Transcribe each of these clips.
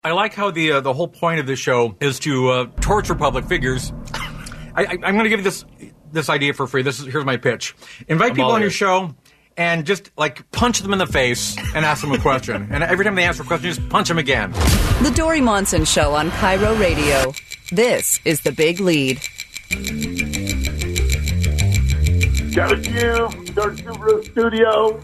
I like how the whole point of this show is to torture public figures. I'm going to give you this idea for free. Here's my pitch. Invite people on your show and just punch them in the face and ask them a question. And every time they answer a question, just punch them again. The Dory Monson Show on Cairo Radio. This is The Big Lead. Got a few, our Subaru studio.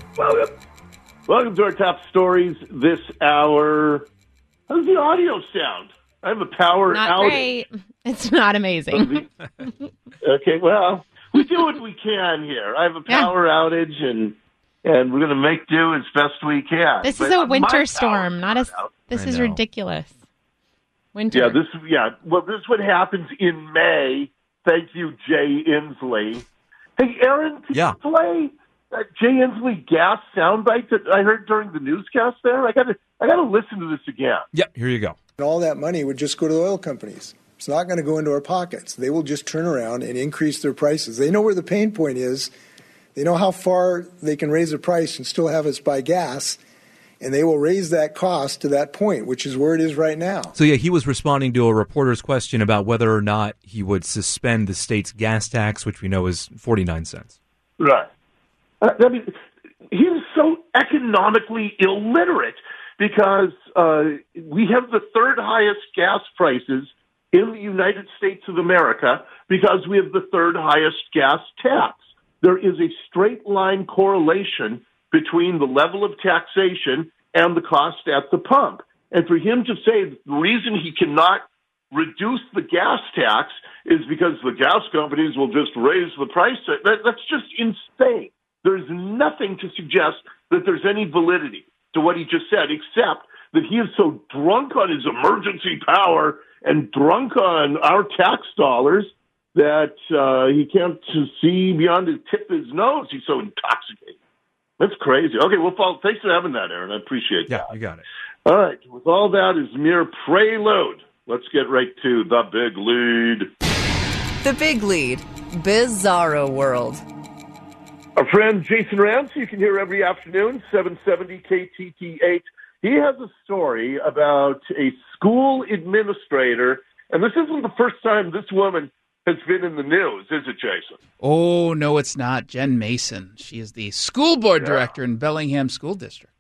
Welcome to our top stories this hour. How's the audio sound? I have a power outage. Not great. It's not amazing. Okay, well, we do what we can here. I have a power outage, and we're going to make do as best we can. This is a winter storm, not a. This is ridiculous. Winter. This is what happens in May. Thank you, Jay Inslee. Hey, Aaron, could you play that Jay Inslee gas soundbite that I heard during the newscast there? I got to listen to this again. Yep, here you go. All that money would just go to the oil companies. It's not going to go into our pockets. They will just turn around and increase their prices. They know where the pain point is. They know how far they can raise the price and still have us buy gas. And they will raise that cost to that point, which is where it is right now. So, he was responding to a reporter's question about whether or not he would suspend the state's gas tax, which we know is 49 cents. Right. I mean, he is so economically illiterate because we have the third highest gas prices in the United States of America because we have the third highest gas tax. There is a straight line correlation between the level of taxation and the cost at the pump. And for him to say the reason he cannot reduce the gas tax is because the gas companies will just raise the price, that's just insane. There's nothing to suggest that there's any validity to what he just said, except that he is so drunk on his emergency power and drunk on our tax dollars that he can't see beyond the tip of his nose. He's so intoxicated. That's crazy. Okay, well, thanks for having that, Aaron. I appreciate that. Yeah, you got it. All right, with all that as mere prelude, let's get right to The Big Lead. The Big Lead. Bizarro World. Our friend Jason Rance, you can hear every afternoon, 770 KTTH. He has a story about a school administrator, and this isn't the first time this woman has been in the news, is it, Jason? Oh, no, it's not. Jen Mason. She is the school board director in Bellingham School District.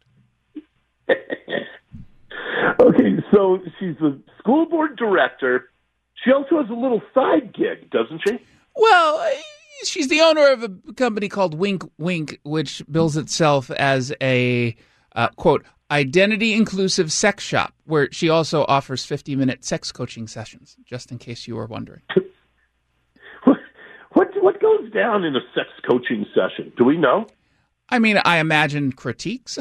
Okay, so she's the school board director. She also has a little side gig, doesn't she? Well, she's the owner of a company called Wink Wink, which bills itself as a, quote, identity-inclusive sex shop, where she also offers 50-minute sex coaching sessions, just in case you were wondering. What goes down in a sex coaching session? Do we know? I mean, I imagine critiques.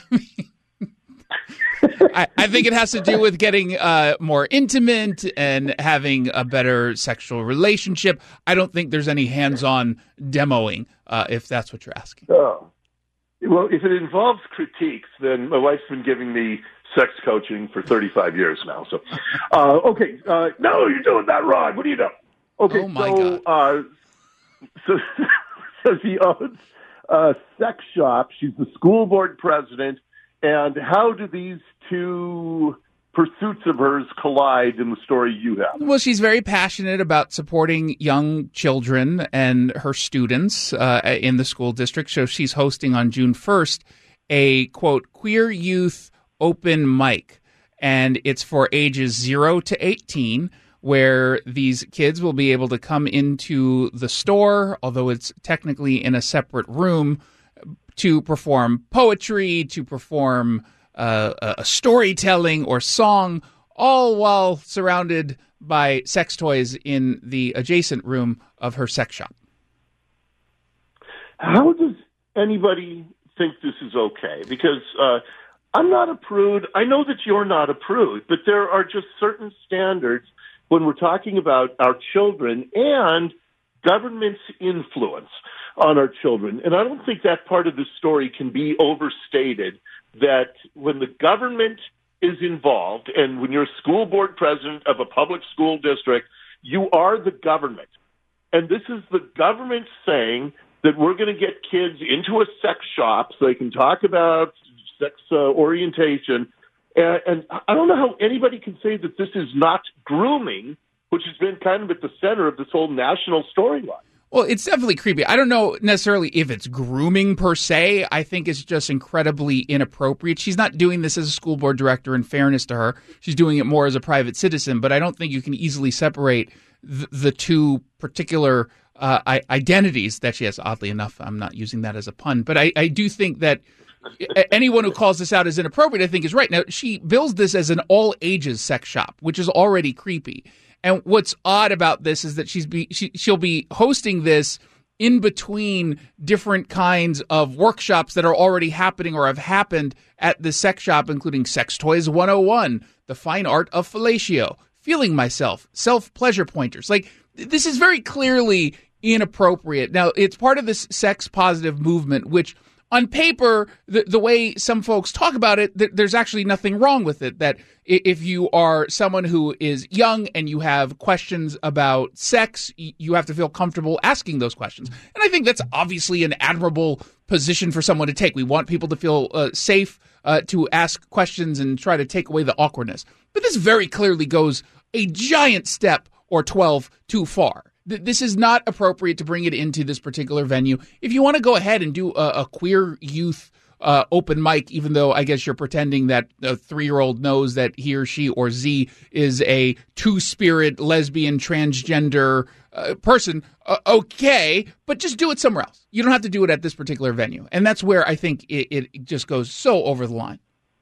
I think it has to do with getting more intimate and having a better sexual relationship. I don't think there's any hands-on demoing, if that's what you're asking. Oh. Well, if it involves critiques, then my wife's been giving me sex coaching for 35 years now. So, okay. No, you're doing that wrong. What do you know? Okay, oh my God. So she owns a sex shop. She's the school board president. And how do these two pursuits of hers collide in the story you have? Well, she's very passionate about supporting young children and her students in the school district. So she's hosting on June 1st a, quote, queer youth open mic. And it's for ages 0 to 18, where these kids will be able to come into the store, although it's technically in a separate room, to perform poetry, to perform a storytelling or song, all while surrounded by sex toys in the adjacent room of her sex shop. How does anybody think this is okay? Because I'm not a prude. I know that you're not a prude, but there are just certain standards when we're talking about our children and government's influence on our children. And I don't think that part of the story can be overstated, that when the government is involved and when you're a school board president of a public school district, you are the government. And this is the government saying that we're going to get kids into a sex shop so they can talk about sex orientation, And I don't know how anybody can say that this is not grooming, which has been kind of at the center of this whole national storyline. Well, it's definitely creepy. I don't know necessarily if it's grooming per se. I think it's just incredibly inappropriate. She's not doing this as a school board director, in fairness to her. She's doing it more as a private citizen, but I don't think you can easily separate the two particular identities that she has. Oddly enough, I'm not using that as a pun, but I do think that anyone who calls this out as inappropriate, I think, is right. Now, she bills this as an all-ages sex shop, which is already creepy. And what's odd about this is that she'll be hosting this in between different kinds of workshops that are already happening or have happened at the sex shop, including Sex Toys 101, The Fine Art of Fellatio, Feeling Myself, Self-Pleasure Pointers. Like, this is very clearly inappropriate. Now, it's part of this sex-positive movement, which on paper, the way some folks talk about it, there's actually nothing wrong with it. That if you are someone who is young and you have questions about sex, you have to feel comfortable asking those questions. And I think that's obviously an admirable position for someone to take. We want people to feel safe to ask questions and try to take away the awkwardness. But this very clearly goes a giant step or 12 too far. This is not appropriate to bring it into this particular venue. If you want to go ahead and do a queer youth open mic, even though I guess you're pretending that a 3-year-old knows that he or she or Z is a two-spirit, lesbian, transgender person, okay, but just do it somewhere else. You don't have to do it at this particular venue. And that's where I think it just goes so over the line.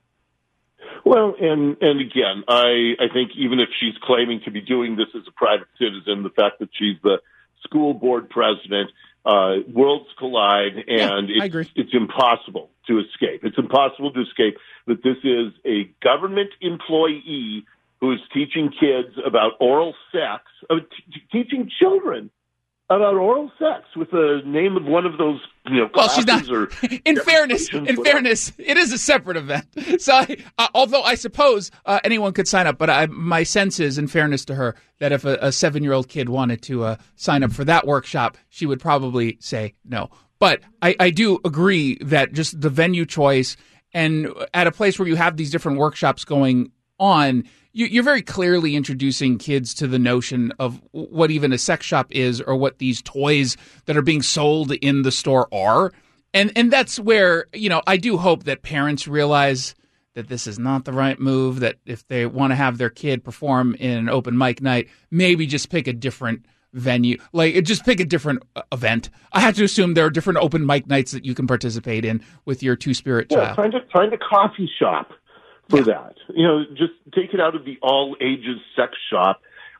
Well, and again, I think even if she's claiming to be doing this as a private citizen, the fact that she's the school board president, worlds collide, and it's impossible to escape. It's impossible to escape that this is a government employee who is teaching kids about oral sex, teaching children about oral sex with the name of one of those, well, she's not. Or in fairness, it is a separate event. So, although I suppose anyone could sign up, but my sense is, in fairness to her, that if a 7-year-old kid wanted to sign up for that workshop, she would probably say no. But I do agree that just the venue choice, and at a place where you have these different workshops going on, you're very clearly introducing kids to the notion of what even a sex shop is, or what these toys that are being sold in the store are. And that's where, I do hope that parents realize that this is not the right move, that if they want to have their kid perform in an open mic night, maybe just pick a different venue, just pick a different event. I have to assume there are different open mic nights that you can participate in with your two-spirit child. Find a coffee shop for that. Just take it out of the all-ages sex shop.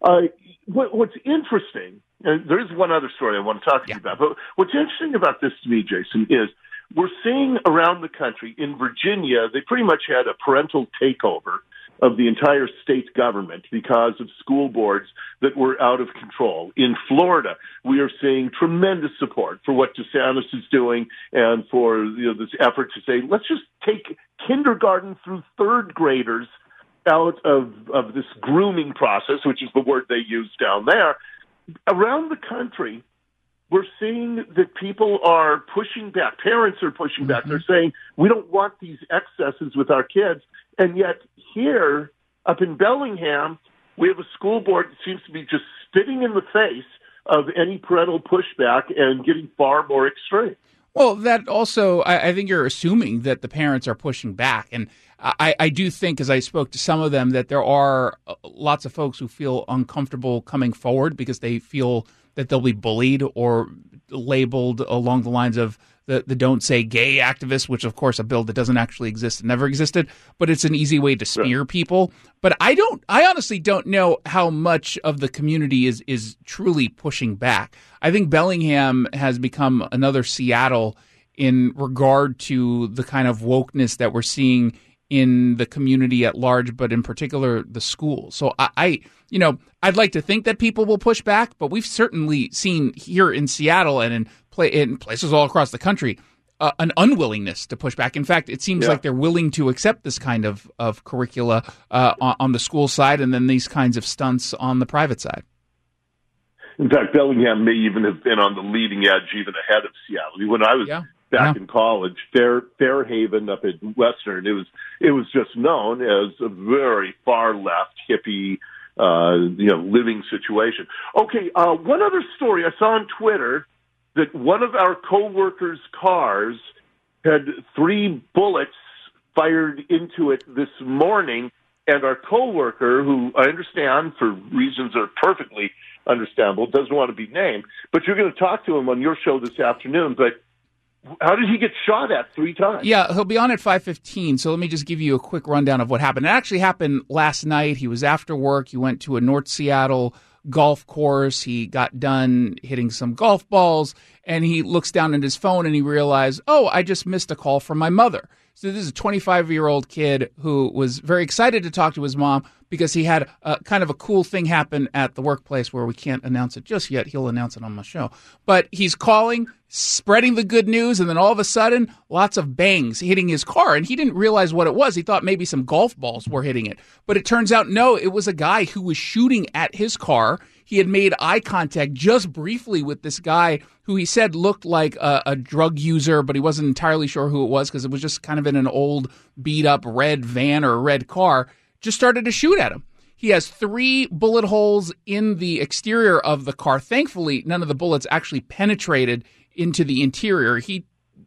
What's interesting, and there is one other story I want to talk to you about, but what's interesting about this to me, Jason, is we're seeing around the country, in Virginia, they pretty much had a parental takeover of the entire state government because of school boards that were out of control. In Florida, we are seeing tremendous support for what DeSantis is doing and for this effort to say, let's just take kindergarten through third graders out of this grooming process, which is the word they use down there. Around the country, we're seeing that people are pushing back. Parents are pushing back. They're saying, we don't want these excesses with our kids. And yet here, up in Bellingham, we have a school board that seems to be just spitting in the face of any parental pushback and getting far more extreme. Well, that also, I think you're assuming that the parents are pushing back. And I do think, as I spoke to some of them, that there are lots of folks who feel uncomfortable coming forward because they feel that they'll be bullied or labeled along the lines of the Don't Say Gay activists, which, of course, a bill that doesn't actually exist and never existed, but it's an easy way to smear people. But I honestly don't know how much of the community is truly pushing back. I think Bellingham has become another Seattle in regard to the kind of wokeness that we're seeing in the community at large, but in particular the school. So I'd like to think that people will push back, but we've certainly seen here in Seattle and in places all across the country an unwillingness to push back. In fact, it seems like they're willing to accept this kind of curricula on the school side, and then these kinds of stunts on the private side. In fact, Bellingham may even have been on the leading edge, even ahead of Seattle. When I was back in college. Fairhaven up in Western. It was just known as a very far left hippie, living situation. Okay, one other story I saw on Twitter that one of our coworkers' cars had 3 bullets fired into it this morning, and our coworker, who I understand for reasons that are perfectly understandable, doesn't want to be named, but you're going to talk to him on your show this afternoon. But how did he get shot at 3 times? Yeah, he'll be on at 5:15, so let me just give you a quick rundown of what happened. It actually happened last night. He was after work. He went to a North Seattle golf course. He got done hitting some golf balls, and he looks down at his phone, and he realized, oh, I just missed a call from my mother. So this is a 25-year-old kid who was very excited to talk to his mom because he had kind of a cool thing happen at the workplace where we can't announce it just yet. He'll announce it on my show. But he's calling, spreading the good news, and then all of a sudden, lots of bangs hitting his car. And he didn't realize what it was. He thought maybe some golf balls were hitting it. But it turns out, no, it was a guy who was shooting at his car. He had made eye contact just briefly with this guy who he said looked like a drug user, but he wasn't entirely sure who it was because it was just kind of in an old beat-up red van or a red car, just started to shoot at him. He has 3 bullet holes in the exterior of the car. Thankfully, none of the bullets actually penetrated into the interior. He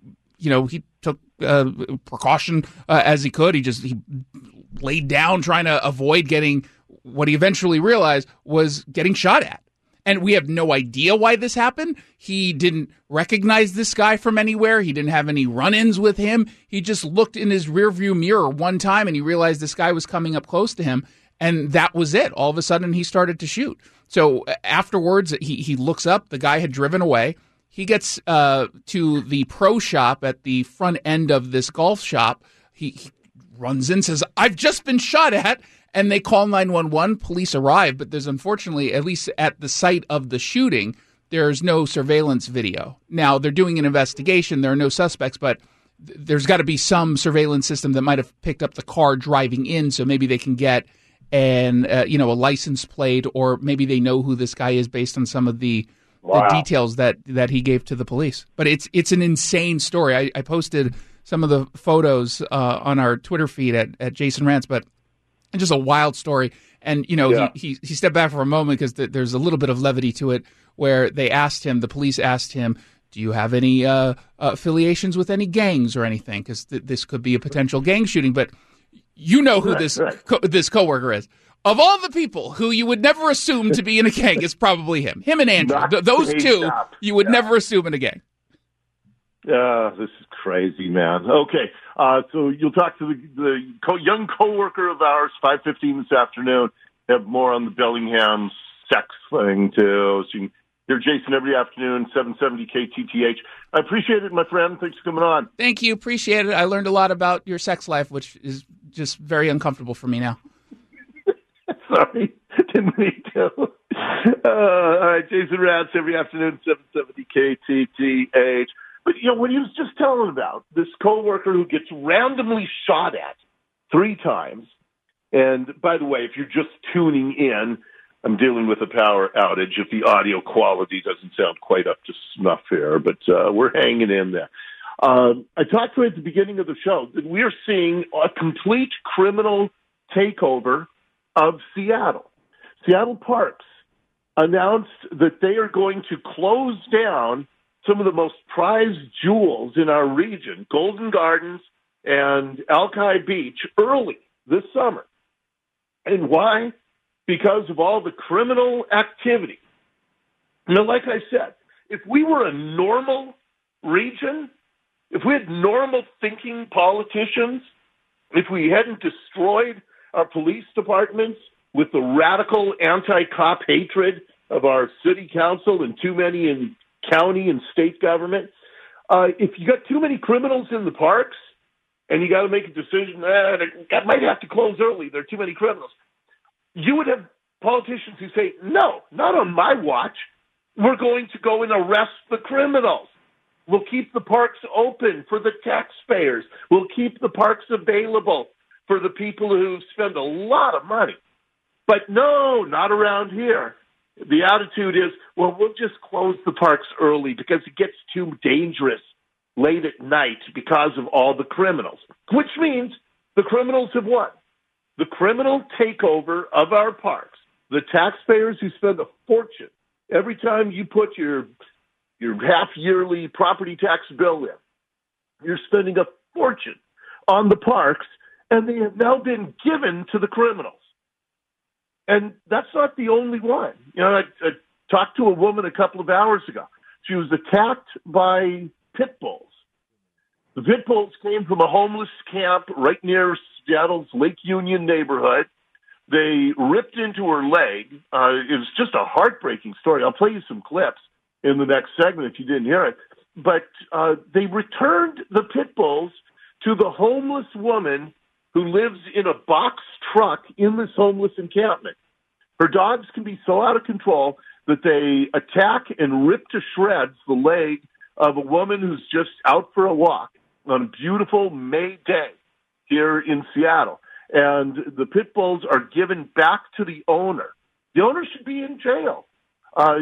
took precaution as he could. He laid down trying to avoid getting what he eventually realized was getting shot at. And we have no idea why this happened. He didn't recognize this guy from anywhere. He didn't have any run-ins with him. He just looked in his rearview mirror one time and he realized this guy was coming up close to him. And that was it. All of a sudden, he started to shoot. So afterwards, he looks up. The guy had driven away. He gets to the pro shop at the front end of this golf shop. He runs in, says, I've just been shot at. And they call 911. Police arrive, but there's unfortunately, at least at the site of the shooting, there's no surveillance video. Now, they're doing an investigation. There are no suspects, but there's got to be some surveillance system that might have picked up the car driving in, so maybe they can get a license plate, or maybe they know who this guy is based on some of the details that he gave to the police. But it's an insane story. I posted some of the photos on our Twitter feed at Jason Rants, but it's just a wild story. And, he stepped back for a moment because there's a little bit of levity to it where the police asked him, do you have any affiliations with any gangs or anything? Because this could be a potential gang shooting. But you know who this coworker is. Of all the people who you would never assume to be in a gang, it's probably him. Him and Andrew. Those two you would never assume in a gang. This is crazy, man. Okay, so you'll talk to the young coworker of ours, 5:15 this afternoon. Have more on the Bellingham sex thing, too. So you can hear Jason every afternoon, 770 KTTH. I appreciate it, my friend. Thanks for coming on. Thank you. Appreciate it. I learned a lot about your sex life, which is just very uncomfortable for me now. Sorry, didn't mean to. All right, Jason Rants every afternoon, 770 KTTH. But, what he was just telling about, this coworker who gets randomly shot at 3 times. And, by the way, if you're just tuning in, I'm dealing with a power outage. If the audio quality doesn't sound quite up to snuff here, but we're hanging in there. I talked to you at the beginning of the show that we are seeing a complete criminal takeover of Seattle. Seattle Parks announced that they are going to close down some of the most prized jewels in our region, Golden Gardens and Alki Beach, early this summer. And why? Because of all the criminal activity. Like I said, if we were a normal region, if we had normal thinking politicians, if we hadn't destroyed our police departments with the radical anti-cop hatred of our city council and too many in county and state government, if you got too many criminals in the parks and you got to make a decision, that might have to close early, there are too many criminals, you would have politicians who say, no, not on my watch. We're going to go and arrest the criminals. We'll keep the parks open for the taxpayers. We'll keep the parks available for the people who spend a lot of money. But no, not around here. The attitude is, well, we'll just close the parks early because it gets too dangerous late at night because of all the criminals, which means the criminals have won. The criminal takeover of our parks, the taxpayers who spend a fortune every time you put your half-yearly property tax bill in, you're spending a fortune on the parks, and they have now been given to the criminals. And that's not the only one. You know, I talked to a woman a couple of hours ago. She was attacked by pit bulls. The pit bulls came from a homeless camp right near Seattle's Lake Union neighborhood. They ripped into her leg. It was just a heartbreaking story. I'll play you some clips in the next segment if you didn't hear it. But they returned the pit bulls to the homeless woman who lives in a box truck in this homeless encampment. Her dogs can be so out of control that they attack and rip to shreds the leg of a woman who's just out for a walk on a beautiful May day here in Seattle. And the pit bulls are given back to the owner. The owner should be in jail. I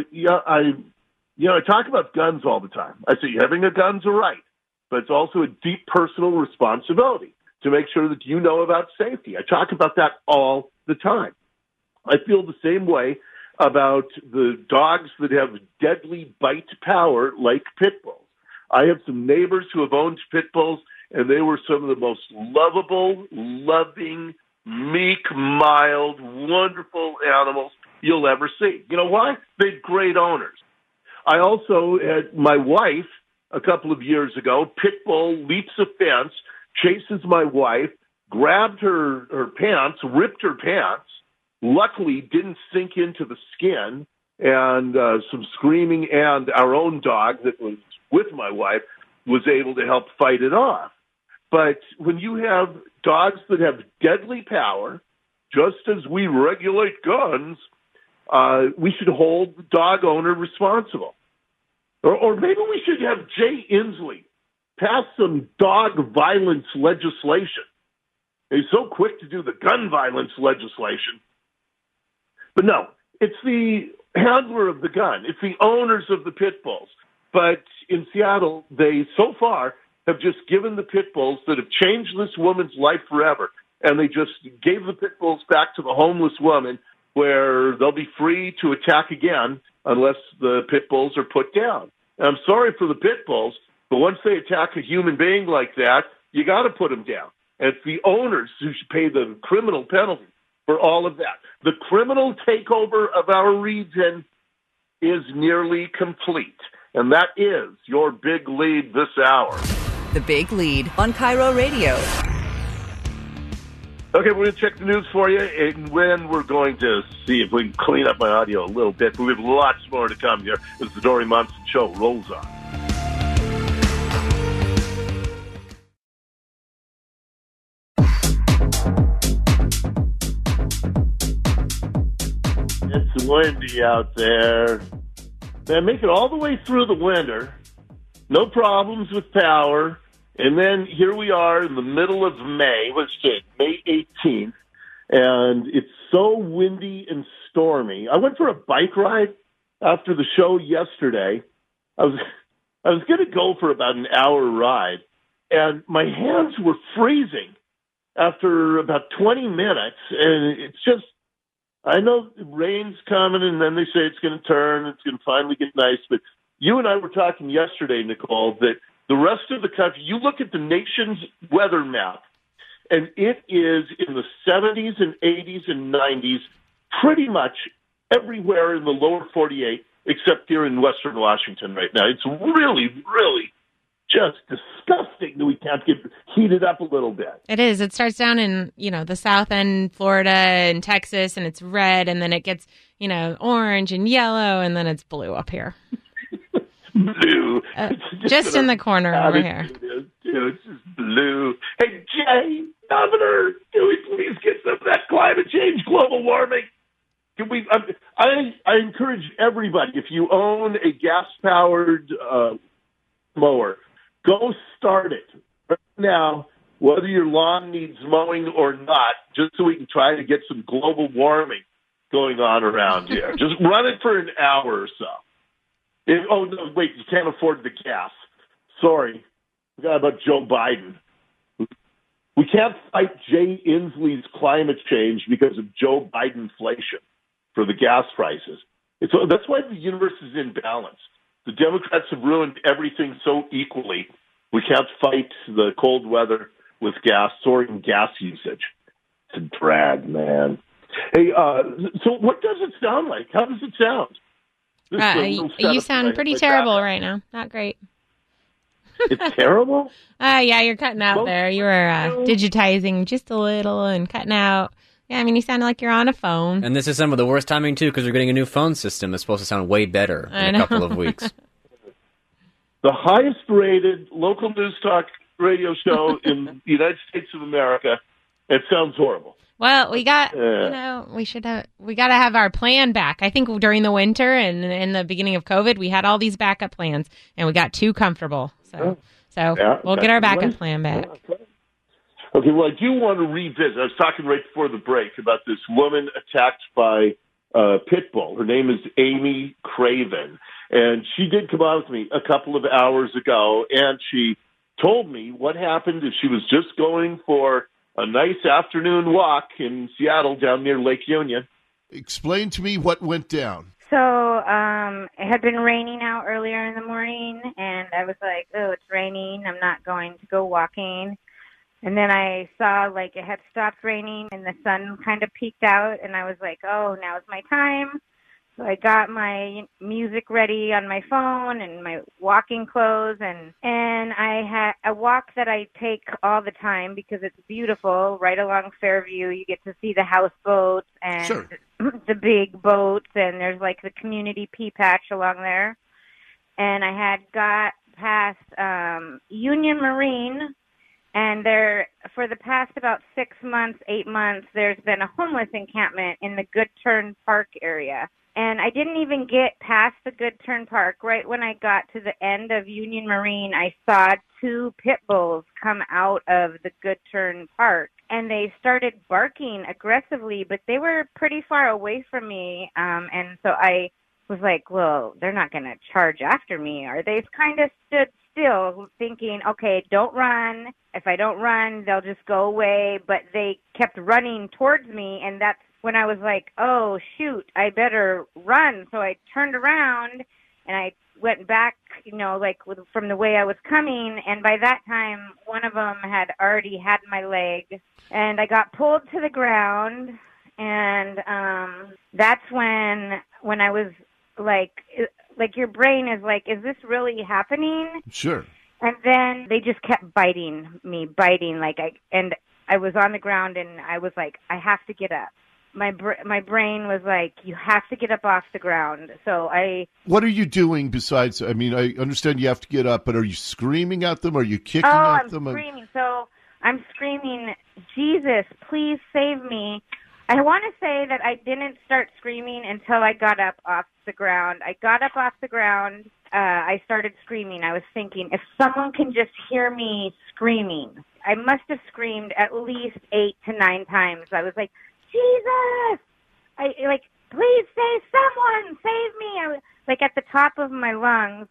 talk about guns all the time. I say having a gun's a right, but it's also a deep personal responsibility to make sure that you know about safety. I talk about that all the time. I feel the same way about the dogs that have deadly bite power like pit bulls. I have some neighbors who have owned pit bulls, and they were some of the most lovable, loving, meek, mild, wonderful animals you'll ever see. You know why? They had great owners. I also had my wife a couple of years ago. Pit bull leaps a fence, chases my wife, grabbed her pants, ripped her pants, luckily didn't sink into the skin, and some screaming, and our own dog that was with my wife was able to help fight it off. But when you have dogs that have deadly power, just as we regulate guns, we should hold the dog owner responsible. Or maybe we should have Jay Inslee pass some dog violence legislation. He's so quick to do the gun violence legislation. But no, it's the handler of the gun. It's the owners of the pit bulls. But in Seattle, they so far have just given the pit bulls that have changed this woman's life forever, and they just gave the pit bulls back to the homeless woman where they'll be free to attack again unless the pit bulls are put down. And I'm sorry for the pit bulls, but once they attack a human being like that, you got to put them down. And it's the owners who should pay the criminal penalty for all of that. The criminal takeover of our region is nearly complete. And that is your big lead this hour. The Big Lead on Cairo Radio. Okay, we're going to check the news for you, and when we're going to see if we can clean up my audio a little bit. But we have lots more to come here as the Dori Monson Show rolls on. It's windy out there. Man, make it all the way through the winter. No problems with power. And then here we are in the middle of May. What's it? May 18th. And it's so windy and stormy. I went for a bike ride after the show yesterday. I was going to go for about an hour ride. And my hands were freezing after about 20 minutes. And it's just, I know rain's coming, and then they say it's going to turn. It's going to finally get nice. But you and I were talking yesterday, Nicole, that the rest of the country, you look at the nation's weather map, and it is in the 70s and 80s and 90s pretty much everywhere in the lower 48, except here in western Washington right now. It's really, really just disgusting that we can't get heated up a little bit. It is. It starts down in, the south end, Florida and Texas, and it's red, and then it gets, orange and yellow, and then it's blue up here. Blue. Just in the corner over here. It's just blue. Hey, Jay, Governor, can we please get some of that climate change, global warming? Can we? I encourage everybody, if you own a gas-powered mower, go start it right now, whether your lawn needs mowing or not, just so we can try to get some global warming going on around here. Just run it for an hour or so. No, wait, you can't afford the gas. Sorry. about Joe Biden. We can't fight Jay Inslee's climate change because of Joe Bidenflation for the gas prices. That's why the universe is imbalanced. The Democrats have ruined everything so equally. We can't fight the cold weather with soaring gas usage. It's a drag, man. Hey, so what does it sound like? How does it sound? You sound pretty terrible right now. Not great. It's terrible? Yeah, you're cutting out there. You were digitizing just a little and cutting out. Yeah, I mean, you sound like you're on a phone. And this is some of the worst timing, too, because we're getting a new phone system that's supposed to sound way better in a couple of weeks. The highest-rated local news talk radio show in the United States of America. It sounds horrible. Well, we got, we got to have our plan back. I think during the winter and in the beginning of COVID, we had all these backup plans, and we got too comfortable. So we'll get our backup plan back. Okay, well, I do want to revisit. I was talking right before the break about this woman attacked by a pit bull. Her name is Amy Craven, and she did come on with me a couple of hours ago, and she told me what happened is she was just going for a nice afternoon walk in Seattle down near Lake Union. Explain to me what went down. So it had been raining out earlier in the morning, and I was like, oh, it's raining. I'm not going to go walking. And then I saw, like, it had stopped raining, and the sun kind of peeked out, and I was like, oh, now's my time. So I got my music ready on my phone and my walking clothes, and I had a walk that I take all the time because it's beautiful. Right along Fairview, you get to see the houseboats and the big boats, and there's like the community pea patch along there. And I had got past Union Marine, and there for the past about 8 months, there's been a homeless encampment in the Good Turn Park area. And I didn't even get past the Good Turn Park. Right when I got to the end of Union Marine, I saw 2 pit bulls come out of the Good Turn Park. And they started barking aggressively, but they were pretty far away from me. And so I was like, well, they're not going to charge after me, are they? Kind of stood still thinking, okay, don't run. If I don't run, they'll just go away. But they kept running towards me, and that's when I was like, oh, shoot, I better run. So I turned around, and I went back, from the way I was coming. And by that time, one of them had already had my leg. And I got pulled to the ground. And that's when I was like your brain is like, is this really happening? Sure. And then they just kept biting, and I was on the ground, and I was like, I have to get up. My brain was like, you have to get up off the ground. So What are you doing besides? I mean, I understand you have to get up, but are you screaming at them? Are you kicking at them? I'm screaming. So I'm screaming, Jesus, please save me. I want to say that I didn't start screaming until I got up off the ground. I got up off the ground. I started screaming. I was thinking, if someone can just hear me screaming. I must have screamed at least 8 to 9 times. I was like, Jesus! Please save someone! Save me! I was at the top of my lungs.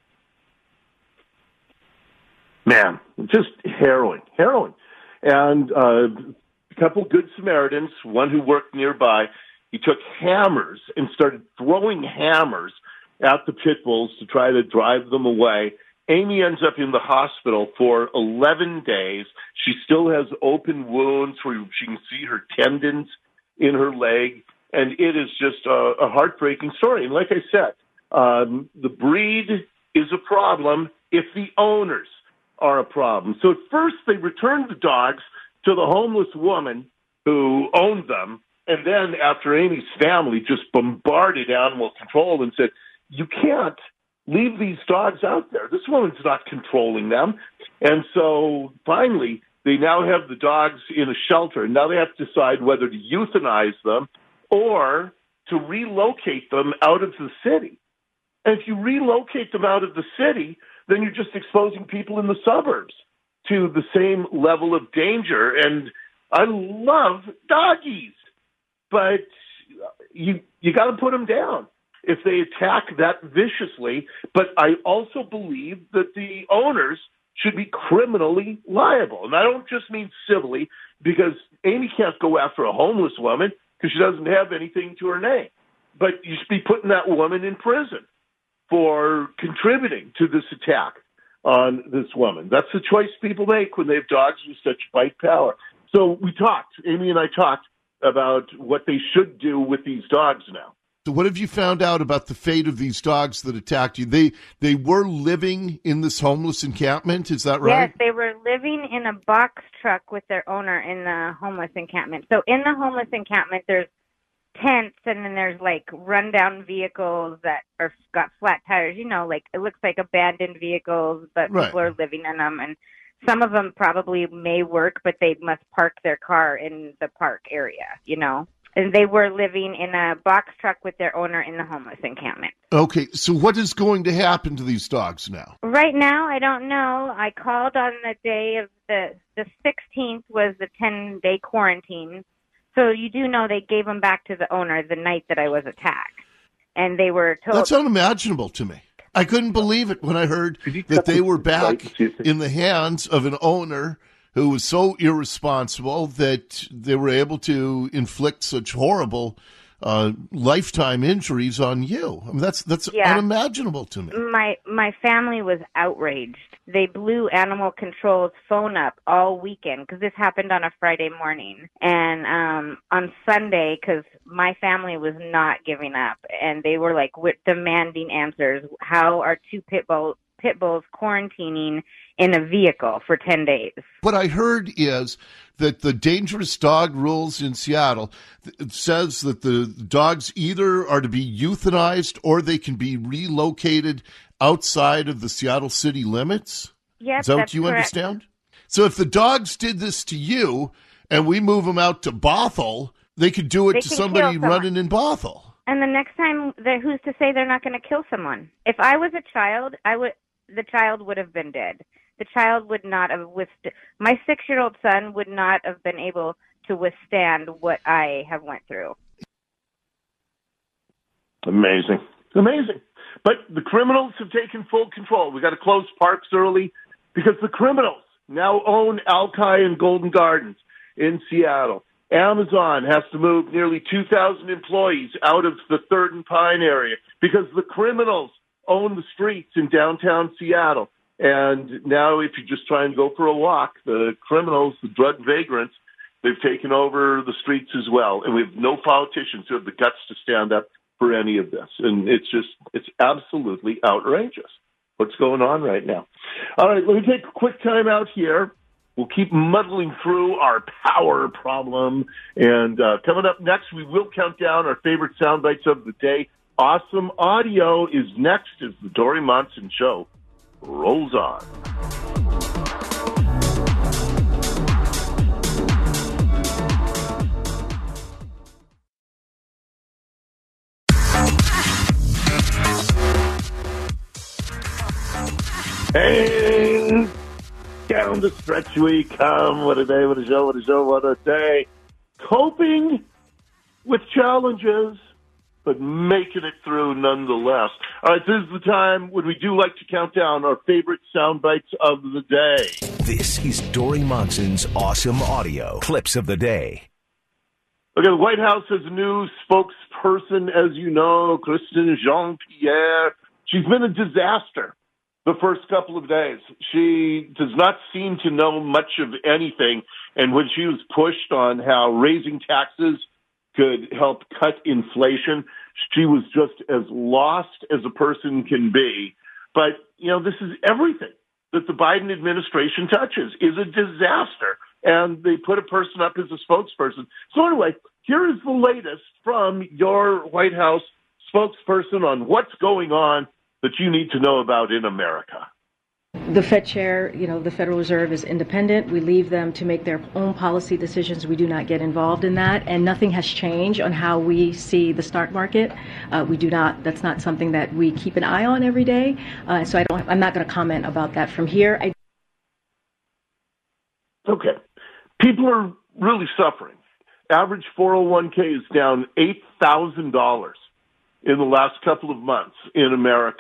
Man, just harrowing. And a couple good Samaritans, one who worked nearby, he took hammers and started throwing hammers at the pit bulls to try to drive them away. Amy ends up in the hospital for 11 days. She still has open wounds where she can see her tendons in her leg, and it is just a heartbreaking story. And like I said, the breed is a problem if the owners are a problem. So at first they returned the dogs to the homeless woman who owned them, and then after Amy's family just bombarded animal control and said, you can't leave these dogs out there. This woman's not controlling them. And so finally, they now have the dogs in a shelter. And now they have to decide whether to euthanize them or to relocate them out of the city. And if you relocate them out of the city, then you're just exposing people in the suburbs to the same level of danger. And I love doggies, but you got to put them down if they attack that viciously. But I also believe that the owners should be criminally liable. And I don't just mean civilly, because Amy can't go after a homeless woman because she doesn't have anything to her name. But you should be putting that woman in prison for contributing to this attack on this woman. That's the choice people make when they have dogs with such bite power. So Amy and I talked about what they should do with these dogs now. So what have you found out about the fate of these dogs that attacked you? They were living in this homeless encampment, is that right? Yes, they were living in a box truck with their owner in the homeless encampment. So in the homeless encampment, there's tents, and then there's like rundown vehicles that are got flat tires. Like it looks like abandoned vehicles, but people are living in them, and some of them probably may work, but they must park their car in the park area. And they were living in a box truck with their owner in the homeless encampment. Okay, so what is going to happen to these dogs now? Right now, I don't know. I called on the day of the 16th was the 10-day quarantine. So you do know they gave them back to the owner the night that I was attacked. And they were told... That's unimaginable to me. I couldn't believe it when I heard that they were back in the hands of an owner who was so irresponsible that they were able to inflict such horrible lifetime injuries on you. I mean, that's unimaginable to me. My family was outraged. They blew animal control's phone up all weekend because this happened on a Friday morning. And on Sunday, because my family was not giving up, and they were like demanding answers. How are two pit bulls quarantining in a vehicle for 10 days? What I heard is that the dangerous dog rules in Seattle says that the dogs either are to be euthanized or they can be relocated outside of the Seattle city limits. Yes, is that what you understand? So if the dogs did this to you and we move them out to Bothell, they could do it to somebody running in Bothell. And the next time, who's to say they're not going to kill someone? If I was a child, the child would have been dead. The child would not have withstood. My 6-year-old son would not have been able to withstand what I have went through. Amazing. But the criminals have taken full control. We got to close parks early because the criminals now own Alki and Golden Gardens in Seattle. Amazon has to move nearly 2,000 employees out of the Third and Pine area because the criminals own the streets in downtown Seattle. And now if you just try and go for a walk, the criminals, the drug vagrants, they've taken over the streets as well. And we have no politicians who have the guts to stand up for any of this. And it's absolutely outrageous what's going on right now. All right, let me take a quick time out here. We'll keep muddling through our power problem. And coming up next, we will count down our favorite sound bites of the day. Awesome Audio is next as the Dori Monson Show rolls on. And down the stretch we come. What a day, what a show, what a show, what a day. Coping with challenges, but making it through nonetheless. All right, this is the time when we do like to count down our favorite sound bites of the day. This is Dori Monson's Awesome Audio Clips of the Day. Okay, the White House has a new spokesperson, as you know, Christine Jean-Pierre. She's been a disaster the first couple of days. She does not seem to know much of anything, and when she was pushed on how raising taxes could help cut inflation, she was just as lost as a person can be. But, this is everything that the Biden administration touches is a disaster. And they put a person up as a spokesperson. So anyway, here is the latest from your White House spokesperson on what's going on that you need to know about in America. The Fed chair, the Federal Reserve is independent. We leave them to make their own policy decisions. We do not get involved in that. And nothing has changed on how we see the stock market. That's not something that we keep an eye on every day. So I'm not going to comment about that from here. Okay. People are really suffering. Average 401k is down $8,000 in the last couple of months in America.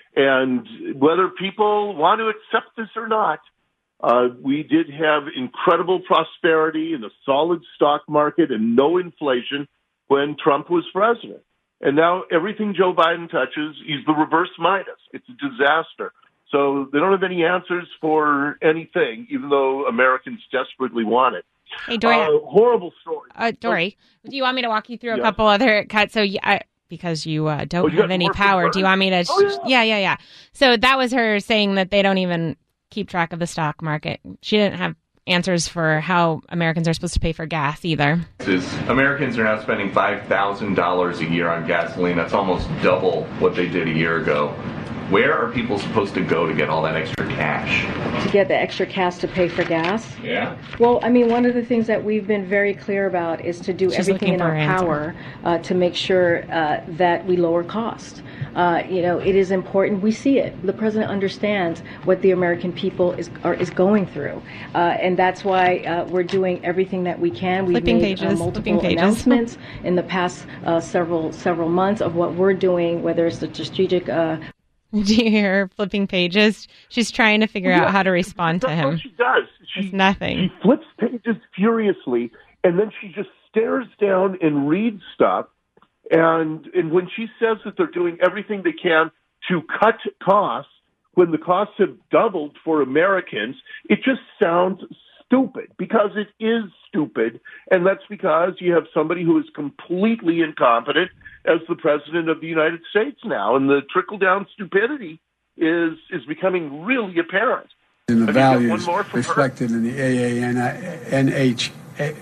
And whether people want to accept this or not, we did have incredible prosperity and a solid stock market and no inflation when Trump was president. And now everything Joe Biden touches, he's the reverse Midas. It's a disaster. So they don't have any answers for anything, even though Americans desperately want it. Hey, Dory. Horrible story. Dory, do you want me to walk you through a couple other cuts? So, because you don't have any power, do you want me to? Yeah. So that was her saying that they don't even keep track of the stock market. She didn't have answers for how Americans are supposed to pay for gas either. Americans are now spending $5,000 a year on gasoline. That's almost double what they did a year ago. Where are people supposed to go to get all that extra cash? To get the extra cash to pay for gas? Yeah. Well, I mean, one of the things that we've been very clear about is to do everything in our power to make sure that we lower cost. It is important. We see it. The president understands what the American people is going through, and that's why we're doing everything that we can. We've made multiple announcements in the past several months of what we're doing, whether it's the strategic. Do you hear her flipping pages? She's trying to figure out how to respond to him. She does. It's nothing. She flips pages furiously, and then she just stares down and reads stuff. And when she says that they're doing everything they can to cut costs, when the costs have doubled for Americans, it just sounds stupid, because it is stupid. And that's because you have somebody who is completely incompetent as the president of the United States now. And the trickle-down stupidity is becoming really apparent. And the values reflected in the NHPI.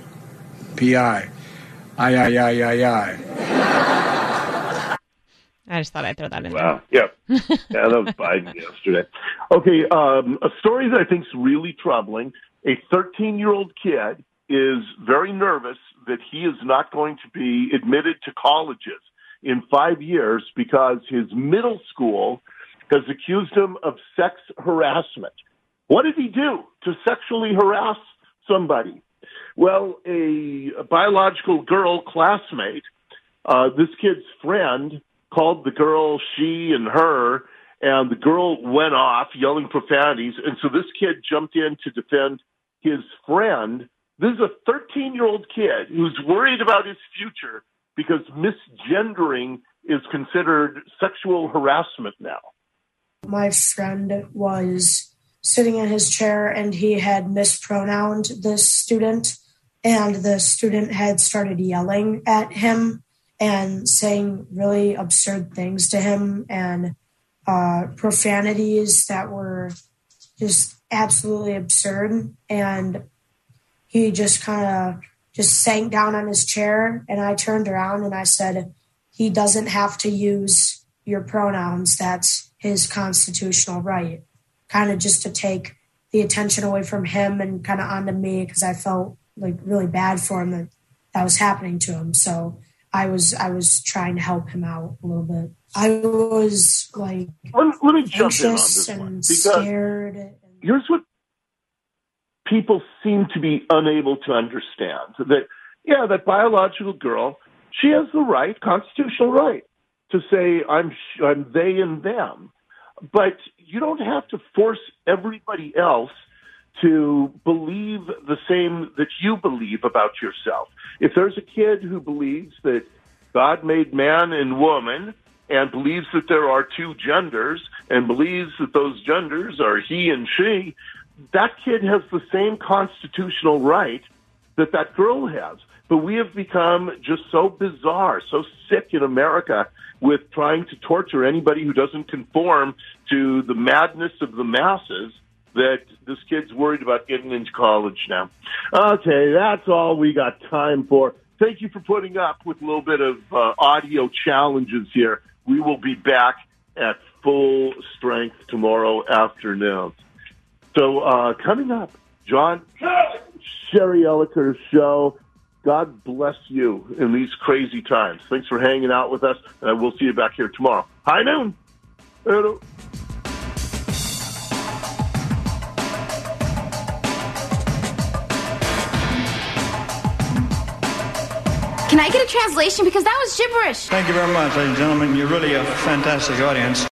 I just thought I'd throw that in there. Yeah, that was Biden yesterday. Okay, a story that I think is really troubling. A 13-year-old kid is very nervous that he is not going to be admitted to colleges in 5 years because his middle school has accused him of sex harassment. What did he do to sexually harass somebody? Well, a biological girl classmate, this kid's friend, called the girl she and her, and the girl went off yelling profanities. And so this kid jumped in to defend his friend. This is a 13-year-old kid who's worried about his future because misgendering is considered sexual harassment now. My friend was sitting in his chair and he had mispronounced this student, and the student had started yelling at him and saying really absurd things to him, and profanities that were just absolutely absurd. And he just kind of just sank down on his chair, and I turned around and I said, he doesn't have to use your pronouns. That's his constitutional right. Kind of just to take the attention away from him and kind of onto me, because I felt like really bad for him that was happening to him. So I was trying to help him out a little bit. I was like let me jump in on this and one, scared. Here's what people seem to be unable to understand. That biological girl, she has the right, constitutional right, to say I'm they and them. But you don't have to force everybody else to believe the same that you believe about yourself. If there's a kid who believes that God made man and woman and believes that there are two genders and believes that those genders are he and she, that kid has the same constitutional right that that girl has. But we have become just so bizarre, so sick in America with trying to torture anybody who doesn't conform to the madness of the masses that this kid's worried about getting into college now. Okay, that's all we got time for. Thank you for putting up with a little bit of audio challenges here. We will be back at full strength tomorrow afternoon. So coming up, John, Sherry Elliker's show. God bless you in these crazy times. Thanks for hanging out with us, and we'll see you back here tomorrow. High noon. Hello. Can I get a translation? Because that was gibberish. Thank you very much, ladies and gentlemen. You're really a fantastic audience.